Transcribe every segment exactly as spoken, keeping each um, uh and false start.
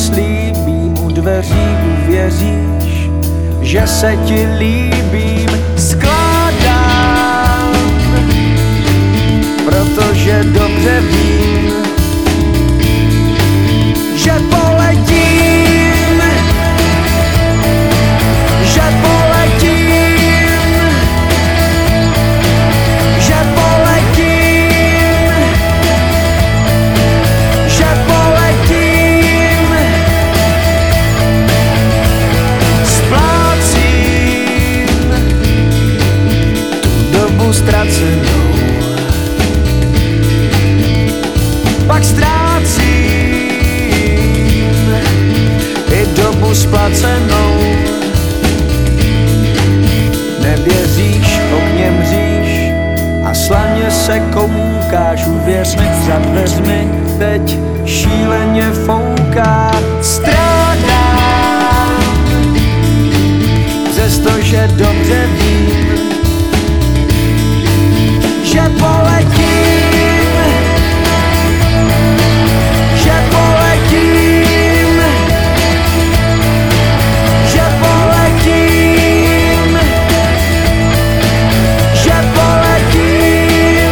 slíbím, u dveří uvěříš, že se ti líbím. Skládám, protože dobře vím, že poletím, že poletím, že poletím, že poletím. Splácím tu dobu ztracenou, pak ztrácím i dobu splacenou. Nevěříš, okně mříš a slaně se koukáš. Uvěř mi, za dveřmi teď šíleně fouká. Strádám, přestože dobře vím, že poletím, že poletím, že poletím, že poletím.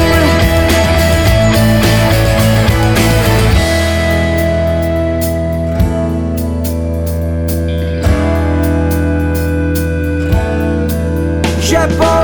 Že poletím.